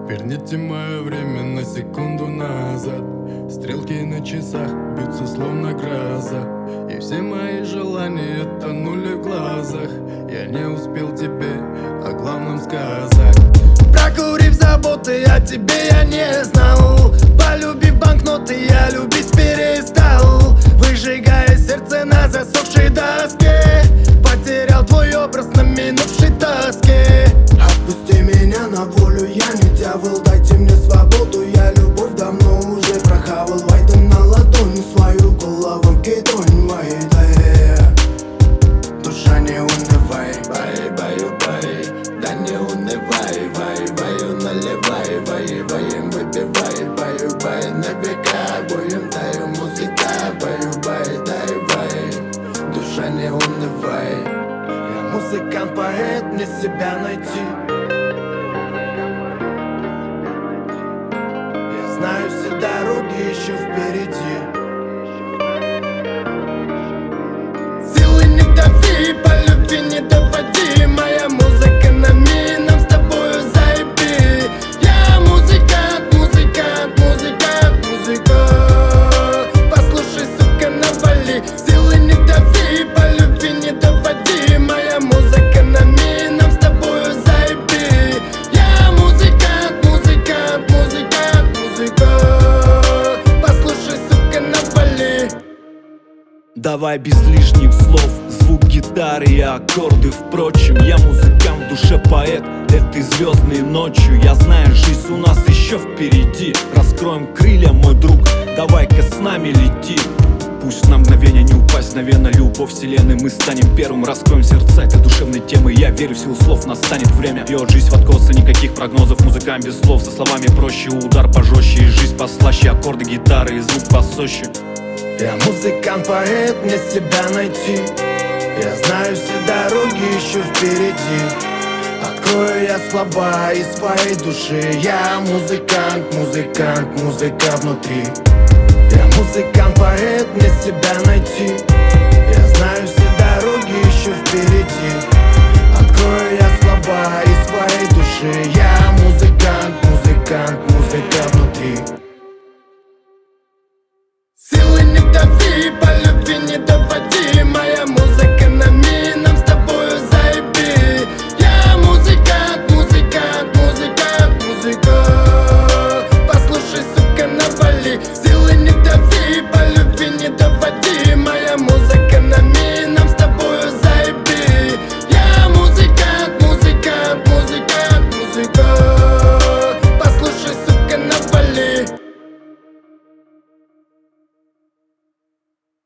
Верните мое время на секунду назад. Стрелки на часах бьются словно гроза, и все мои желания тонули в глазах. Я не успел тебе о главном сказать. Прокурив заботы, о тебе я не знал. Полюбив банкноты, я любить перестал. Выжигая сердце на засохшей доске, потерял твой образ на минувшей тоске. Отпусти меня на волю, я не дьявол, дайте мне свободу. Я любовь давно уже прохавал. Войди на ладони свою голову, кидонь моей, душа не унывай, бай, да не унывай, ваю, наливай, воем, выпивай, бай, на века будем, даю музыка, бай, душа не унывай. Я музыкант, поэт, мне себя найти. Я знаю все дороги еще впереди. Силы не дави, по любви не доводи. Моя музыка на ми, нам с тобою заеби. Я музыкант, музыка. Послушай, сука, навали. Силы не дави, по любви не доводи. Моя музыка на ми, нам с тобою заеби. Я музыкант, музыка. Послушай, сука, навали. Давай без лишних слов, звук гитары и аккорды. Впрочем, я музыкант, в душе поэт этой звездной ночью. Я знаю, жизнь у нас еще впереди. Раскроем крылья, мой друг, давай-ка с нами лети. Пусть на мгновение не упасть, мгновенно любовь вселенной. Мы станем первым, раскроем сердца этой душевной темы. Я верю в силу слов, настанет время. Бьет жизнь в откосы, никаких прогнозов. Музыкант без слов, за словами проще. Удар пожестче и жизнь послаще. Аккорды гитары и звук посоще. Я музыкант, поэт, мне себя найти. Я знаю все дороги еще впереди. Открою я слова из своей души. Я музыкант внутри. Я музыкант, поэт, мне себя найти. Я знаю все дороги еще впереди. Открою я слова из своей души. Я музыкант